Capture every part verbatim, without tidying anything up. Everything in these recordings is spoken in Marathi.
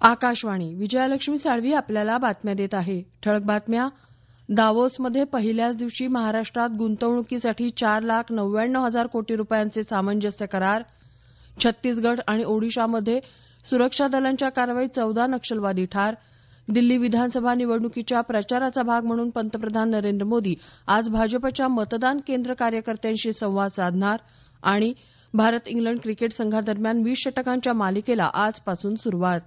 आकाशवाणी विजयालक्ष्मी साळवी आपल्याला बातम्या देत आहे. ठळक बातम्या. दावोसमध्ये पहिल्याच दिवशी महाराष्ट्रात गुंतवणुकीसाठी चार लाख नव्याण्णव हजार कोटी रुपयांचे सामंजस्य करार. छत्तीसगड आणि ओडिशामध्ये सुरक्षा दलांच्या कारवाईत चौदा नक्षलवादी ठार. दिल्ली विधानसभा निवडणुकीच्या प्रचाराचा भाग म्हणून पंतप्रधान नरेंद्र मोदी आज भाजपच्या मतदान केंद्र कार्यकर्त्यांशी संवाद साधणार. आणि भारत इंग्लंड क्रिकेट संघादरम्यान वीस षटकांच्या मालिकेला आजपासून सुरुवात.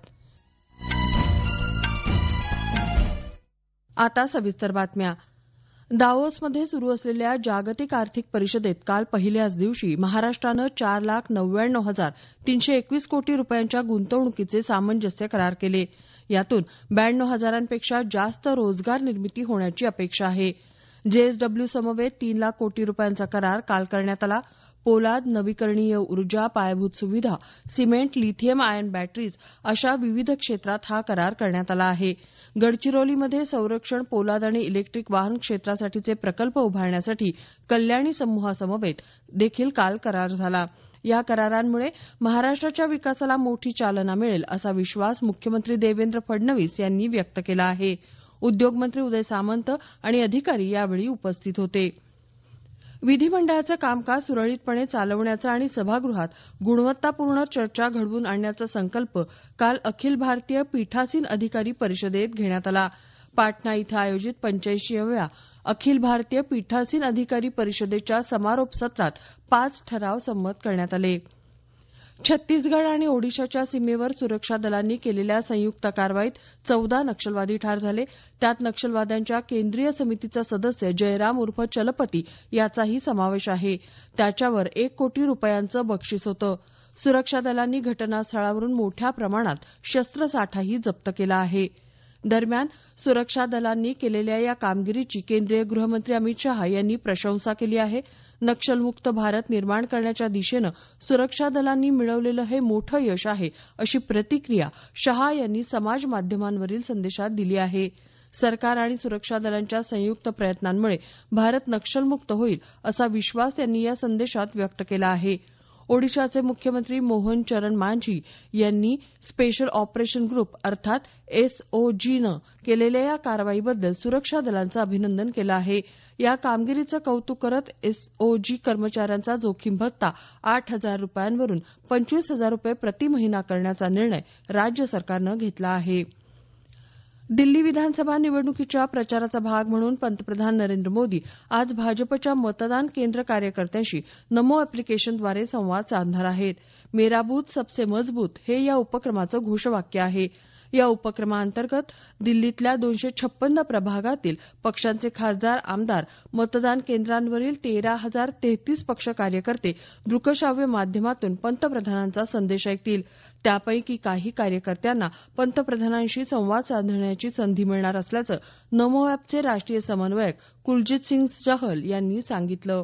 आता सविस्तर बातम्या. दावोसमध्ये सुरू असलेल्या जागतिक आर्थिक परिषदेत काल पहिल्याच दिवशी महाराष्ट्रानं चार लाख नव्याण्णव हजार तीनशे एकवीस कोटी रुपयांच्या गुंतवणुकीचे सामंजस्य करार केले. यातून ब्याण्णव हजारांपेक्षा जास्त रोजगार निर्मिती होण्याची अपेक्षा आहे. जेएसडब्ल्यू समवेत तीन लाख कोटी रुपयांचा करार काल करण्यात आला. पोलाद, नवीकरणीय ऊर्जा, पायाभूत सुविधा, सिमेंट, लिथियम आयन बॅटरीज अशा विविध क्षेत्रात हा करार करण्यात आला आहे. गडचिरोलीमध्ये संरक्षण, पोलाद आणि इलेक्ट्रिक वाहन क्षेत्रासाठीचे प्रकल्प उभारण्यासाठी कल्याणी समूहासमवेत देखील काल करार झाला. या करारांमुळे महाराष्ट्राच्या विकासाला मोठी चालना मिळेल असा विश्वास मुख्यमंत्री देवेंद्र फडणवीस यांनी व्यक्त केला आहे. उद्योगमंत्री उदय सामंत आणि अधिकारी यावेळी उपस्थित होते. विधिमंडळाचं कामकाज सुरळीतपणे चालवण्याचा आणि सभागृहात गुणवत्तापूर्ण चर्चा घडवून आणण्याचा संकल्प काल अखिल भारतीय पीठासीन अधिकारी परिषदेत घेण्यात आला. पाटणा इथं आयोजित पंच्याऐंशीव्या अखिल भारतीय पीठासीन अधिकारी परिषदेच्या समारोप सत्रात पाच ठराव संमत करण्यात आले. छत्तीसगड आणि ओडिशाच्या सीमेवर सुरक्षा दलांनी केलेल्या संयुक्त कारवाईत चौदा नक्षलवादी ठार झाले. त्यात नक्षलवाद्यांच्या केंद्रीय समितीचा सदस्य जयराम उर्फ चलपती याचाही समावेश आहे. त्याच्यावर एक कोटी रुपयांचं बक्षीस होतं. सुरक्षा दलांनी घटनास्थळावरून मोठ्या प्रमाणात शस्त्रसाठाही जप्त केला आहे. दरम्यान सुरक्षा दलांनी केलेल्या या कामगिरीची केंद्रीय गृहमंत्री अमित शहा यांनी प्रशंसा केली आहे. नक्षलमुक्त भारत निर्माण करण्याच्या दिशेनं सुरक्षा दलांनी मिळवलेलं हे मोठं यश आहे अशी प्रतिक्रिया शहा यांनी समाज माध्यमांवरील संदेशात दिली आहे. सरकार आणि सुरक्षा दलांच्या संयुक्त प्रयत्नांमुळे भारत नक्षलमुक्त होईल असा विश्वास त्यांनी या संदेशात व्यक्त केला आहे. ओडिशाचे मुख्यमंत्री मोहन चरण मांझी यांनी स्पेशल ऑपरेशन ग्रुप अर्थात एसओजीनं केलेल्या या कारवाईबद्दल सुरक्षा दलांचं अभिनंदन केलं आहे. या कामगिरीचं कौतुक करत एसओजी कर्मचाऱ्यांचा जोखीम भत्ता आठ हजार रुपयांवरून पंचवीस हजार रुपये प्रति महिना करण्याचा निर्णय राज्य सरकारनं घेतला आहे. दिल्ली विधानसभा निवडणुकीच्या प्रचाराचा भाग म्हणून पंतप्रधान नरेंद्र मोदी आज भाजपच्या मतदान केंद्र कार्यकर्त्यांशी नमो अॅप्लिकेशनद्वारे संवाद साधणार आहेत. मेरा बूथ सबसे मजबूत हे या उपक्रमाचं घोषवाक्य आहे. या उपक्रमाअंतर्गत दिल्लीतल्या दोनशे छप्पन्न प्रभागातील पक्षांचे खासदार, आमदार मतदान केंद्रांवरील तेरा हजार तेहतीस पक्ष कार्यकर्ते दृकश्राव्य माध्यमातून पंतप्रधानांचा संदेश ऐकतील. त्यापैकी काही कार्यकर्त्यांना पंतप्रधानांशी संवाद साधण्याची संधी मिळणार असल्याचं नमो अॅपचे राष्ट्रीय समन्वयक कुलजित सिंग चहल यांनी सांगितलं.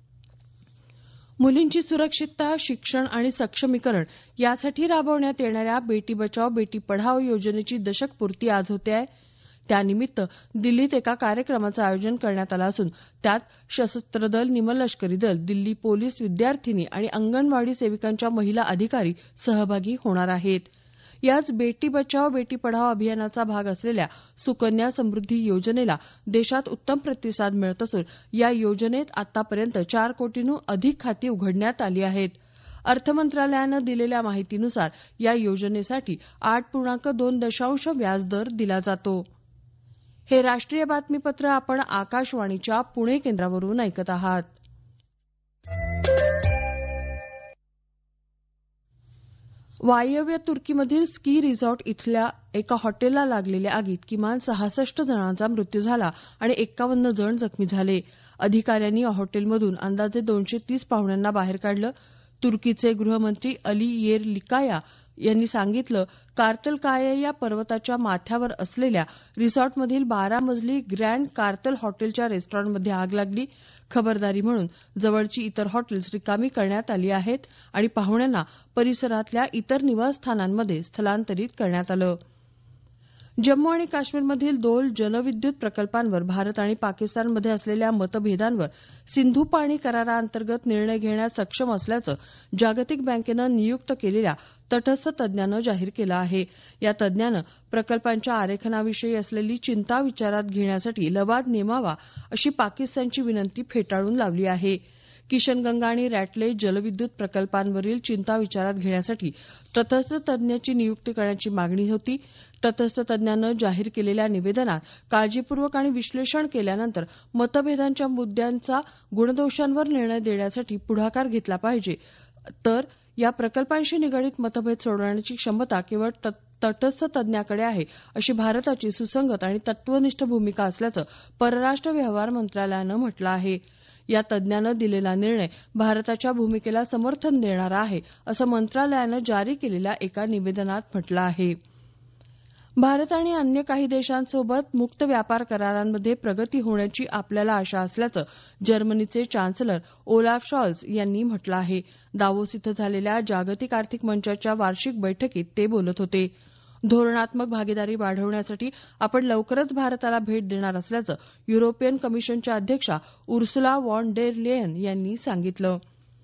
मुलींची सुरक्षितता, शिक्षण आणि सक्षमीकरण यासाठी राबवण्यात येणाऱ्या बेटी बचाओ बेटी पढाओ योजनेची दशकपूर्ती आज होते आहे. त्यानिमित्त दिल्लीत एका कार्यक्रमाचं आयोजन करण्यात आलं असून त्यात सशस्त्र दल, निमलष्करी दल, दिल्ली पोलीस, विद्यार्थिनी आणि अंगणवाडी सेविकांच्या महिला अधिकारी सहभागी होणार आहेत. याच बेटी बचाओ बेटी पढाओ अभियानाचा भाग असलेल्या सुकन्या समृद्धी योजनेला देशात उत्तम प्रतिसाद मिळत असून या योजनेत आतापर्यंत चार कोटींहून अधिक खाती उघडण्यात आली आहेत. अर्थमंत्रालयानं दिलेल्या माहितीनुसार या योजनेसाठी आठ पूर्णांक दोन दशांश व्याजदर दिला जातो. हे राष्ट्रीय बातमीपत्र आपण आकाशवाणीच्या पुणे केंद्रावरून ऐकत आहात. वायव्य तुर्कीमधील स्की रिसॉर्ट इथल्या एका हॉटेलला लागलेल्या आगीत किमान सहासष्ट जणांचा मृत्यू झाला आणि एक्कावन्न जण जखमी झाले. अधिकाऱ्यांनी या हॉटेलमधून अंदाजे दोनशे तीस पाहुण्यांना बाहेर काढलं. तुर्कीचे गृहमंत्री अली येरलिकाया यांनी सांगितलं, कार्तलकाया या पर्वताच्या माथ्यावर असलेल्या रिसॉर्टमधील बारा मजली ग्रँड कार्तल हॉटेलच्या रेस्टॉरंटमध्ये आग लागली. खबरदारी म्हणून जवळची इतर हॉटेल्स रिकामी करण्यात आली आहेत आणि पाहुण्यांना परिसरातल्या इतर निवासस्थानांमध्ये स्थलांतरित करण्यात आलं. जम्मू आणि काश्मीरमधील दोन जलविद्युत प्रकल्पांवर भारत आणि पाकिस्तानमध्ये असलेल्या मतभेदांवर सिंधू पाणी कराराअंतर्गत निर्णय घेण्यास सक्षम असल्याचं जागतिक बँकेनं नियुक्त केलेल्या तटस्थ तज्ञानं जाहीर केलं आहे. या तज्ञानं प्रकल्पांच्या आरेखनाविषयी असलेली चिंता विचारात घेण्यासाठी लवाद नेमावा अशी पाकिस्तानची विनंती फेटाळून लावली आहे. किशनगंगा आणि रॅटलेज जलविद्युत प्रकल्पांवरील चिंता विचारात घेण्यासाठी तटस्थ तज्ञाची नियुक्ती करण्याची मागणी होती. तटस्थ तज्ञानं जाहीर केलेल्या निवेदनात काळजीपूर्वक आणि विश्लेषण केल्यानंतर मतभेदांच्या मुद्द्यांचा गुणदोषांवर निर्णय देण्यासाठी पुढाकार घेतला पाहिजे, तर या प्रकल्पांशी निगडीत मतभेद सोडवण्याची क्षमता केवळ तटस्थ तज्ञाकडे आहे, अशी भारताची सुसंगत आणि तत्वनिष्ठ भूमिका असल्याचं परराष्ट्र व्यवहार मंत्रालयानं म्हटलं आहे. या तज्ञानं दिलेला निर्णय भारताच्या भूमिकेला समर्थन देणारा आहे, असं मंत्रालयानं जारी केलेल्या एका निवेदनात म्हटलं आहे. भारत आणि अन्य काही देशांसोबत मुक्त व्यापार करारांमध्ये प्रगती होण्याची आपल्याला आशा असल्याचं जर्मनीचे चान्सलर ओलाफ शॉल्झ यांनी म्हटलं आहे. दावोस इथं झालेल्या जागतिक आर्थिक मंचाच्या वार्षिक बैठकीत ते बोलत होते. धोरणात्मक भागीदारी वाढवण्यासाठी आपण लवकरच भारताला भेट देणार असल्याचं युरोपियन कमिशनच्या अध्यक्षा उर्सुला वॉन डेर लेयन यांनी सांगितलं.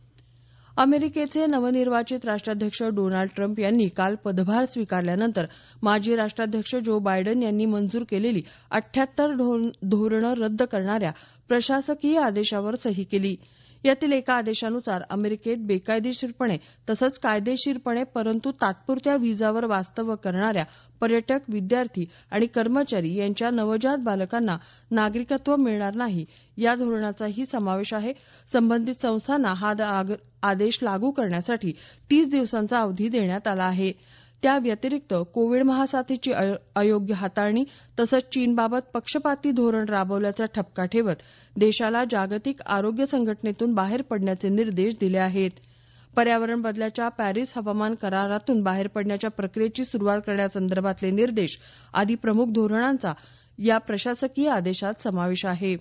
अमेरिकेचे नवनिर्वाचित राष्ट्राध्यक्ष डोनाल्ड ट्रम्प यांनी काल पदभार स्वीकारल्यानंतर माजी राष्ट्राध्यक्ष जो बायडन यांनी मंजूर केलेली अठ्ठ्याहत्तर धोरणं रद्द करणाऱ्या प्रशासकीय आदेशावर सही केली. यातील एका आदेशानुसार अमेरिकेत बेकायदेशीरपणे तसंच कायदेशीरपणे परंतु तात्पुरत्या व्हिसावर वास्तव्य करणाऱ्या पर्यटक, विद्यार्थी आणि कर्मचारी यांच्या नवजात बालकांना नागरिकत्व मिळणार नाही, या धोरणाचाही समावेश आहे. संबंधित संस्थांना हा आदेश लागू करण्यासाठी तीस दिवसांचा अवधी देण्यात आला आहे. त्या व्यतिरिक्त कोविड महासाथीची अयोग्य हाताळणी तसंच चीनबाबत पक्षपाती धोरण राबवल्याचा ठपका ठेवत देशाला जागतिक आरोग्य संघटनेतून बाहेर पडण्याचे निर्देश दिले आहेत. पर्यावरण बदलाच्या पॅरिस हवामान करारातून बाहेर पडण्याच्या प्रक्रियेची सुरुवात करण्यासंदर्भातले निर्देश आदी प्रमुख धोरणांचा या प्रशासकीय आदेशात समावेश आहे.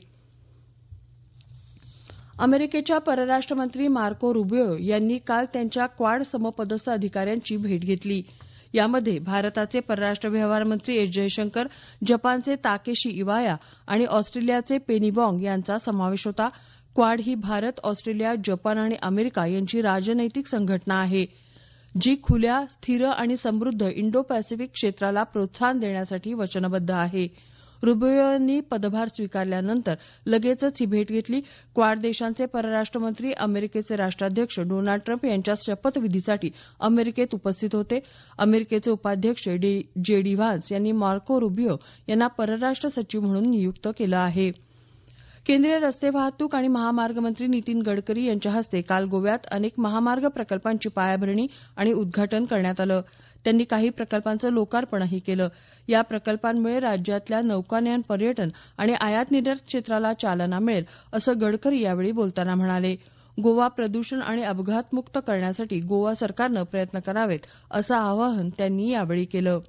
अमेरिकेच्या परराष्ट्र मंत्री मार्को रुबियो यांनी काल त्यांच्या क्वाड समपदस्थ अधिकाऱ्यांची भेट घेतली. यामध्ये भारताचे परराष्ट्र व्यवहार मंत्री एस जयशंकर, जपानचे ताकेशी इवाया आणि ऑस्ट्रेलियाचे पेनी वाँग यांचा समावेश होता. क्वाड ही भारत, ऑस्ट्रेलिया, जपान आणि अमेरिका यांची राजनैतिक संघटना आहे, जी खुल्या, स्थिर आणि समृद्ध इंडो पॅसिफिक क्षेत्राला प्रोत्साहन देण्यासाठी वचनबद्ध आहे. रुबियो यांनी पदभार स्वीकारल्यानंतर लगेचच ही भेट घेतली. क्वाड देशांचे परराष्ट्र मंत्री अमेरिकेचे राष्ट्राध्यक्ष डोनाल्ड ट्रम्प यांच्या शपथविधीसाठी अमेरिकेत उपस्थित होते. अमेरिकेचे उपाध्यक्ष जे डी व्हान्स यांनी मार्को रुबियो यांना परराष्ट्र सचिव म्हणून नियुक्त केलं आहे. केंद्रीय रस्ते वाहतूक आणि महामार्ग मंत्री नितीन गडकरी यांच्या हस्ते काल गोव्यात अनेक महामार्ग प्रकल्पांची पायाभरणी आणि उद्घाटन करण्यात आलं. त्यांनी काही प्रकल्पांचं लोकार्पणही केलं. या प्रकल्पांमुळे राज्यातल्या नौकानयन, पर्यटन आणि आयात निर्यात क्षेत्राला चालना मिळेल, असं गडकरी यावेळी बोलताना म्हणाले. गोवा प्रदूषण आणि अपघातमुक्त करण्यासाठी गोवा सरकारनं प्रयत्न करावेत, असं आवाहन त्यांनी यावेळी केलं.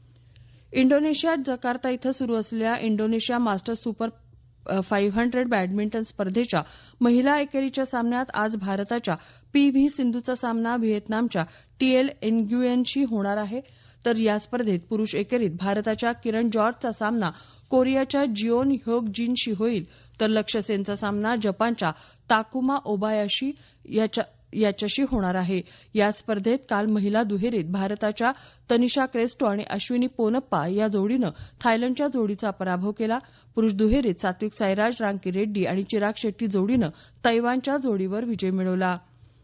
इंडोनेशियात जकार्ता इथं सुरू असलेल्या Indonesia Masters super five hundred badminton स्पर्धेच्या महिला एकेरीच्या सामन्यात आज भारताच्या पी व्ही सिंधूचा सामना व्हिएतनामच्या टी एल एन्ग्युएनशी होणार आहे. तर या स्पर्धेत पुरुष एकेरीत भारताच्या किरण जॉर्जचा सामना कोरियाच्या जिओन ह्योक जिनशी होईल, तर लक्ष्य सेनचा सामना जपानच्या ताकुमा ओबायाशी याच्याशी होणार आहे. या स्पर्धेत काल महिला दुहेरीत भारताच्या तनिषा क्रेस्टो आणि अश्विनी पोनप्पा या जोडीनं थायलंडच्या जोडीचा पराभव केला. पुरुष दुहेरीत सात्विक साईराज, रांकी रेड्डी आणि चिराग शेट्टी जोडीनं तैवानच्या जोडीवर विजय मिळवला.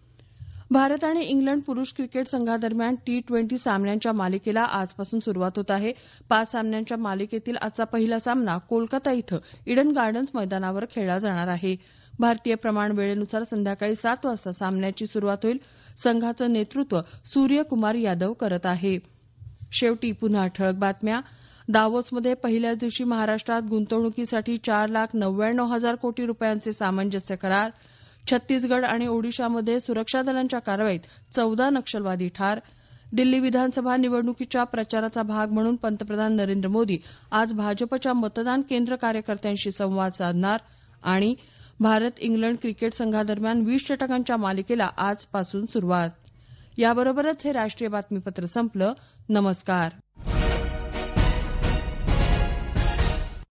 भारत आणि इंग्लंड पुरुष क्रिकेट संघादरम्यान टी ट्वेंटी सामन्यांच्या मालिकेला आजपासून सुरुवात होत आहे. पाच सामन्यांच्या मालिकेतील आजचा पहिला सामना कोलकाता इथं इडन गार्डन्स मैदानावर खेळला जाणार आहे. भारतीय प्रमाण वेळेनुसार संध्याकाळी सात वाजता सामन्याची सुरुवात होईल. संघाचं नेतृत्व सूर्यकुमार यादव करत आहे. शेवटी पुन्हा ठळक बातम्या. दावोसमध्ये पहिल्याच दिवशी महाराष्ट्रात गुंतवणुकीसाठी चार लाख नव्याण्णव हजार कोटी रुपयांचे सामंजस्य करार. छत्तीसगड आणि ओडिशामध्ये सुरक्षा दलांच्या कारवाईत चौदा नक्षलवादी ठार. दिल्ली विधानसभा निवडणुकीच्या प्रचाराचा भाग म्हणून पंतप्रधान नरेंद्र मोदी आज भाजपच्या मतदान केंद्र कार्यकर्त्यांशी संवाद साधणार. आणि भारत इंग्लंड क्रिकेट संघादरम्यान वीस षटकांच्या मालिकेला आजपासून सुरुवात. याबरोबरच हे राष्ट्रीय बातमीपत्र संपलं. नमस्कार.